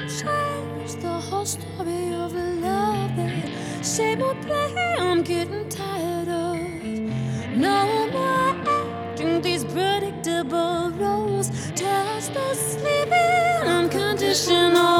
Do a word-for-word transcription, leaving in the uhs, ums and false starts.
change the whole story of love. That same old play I'm getting tired of. No more acting these predictable roles. Just the sleeping unconditional.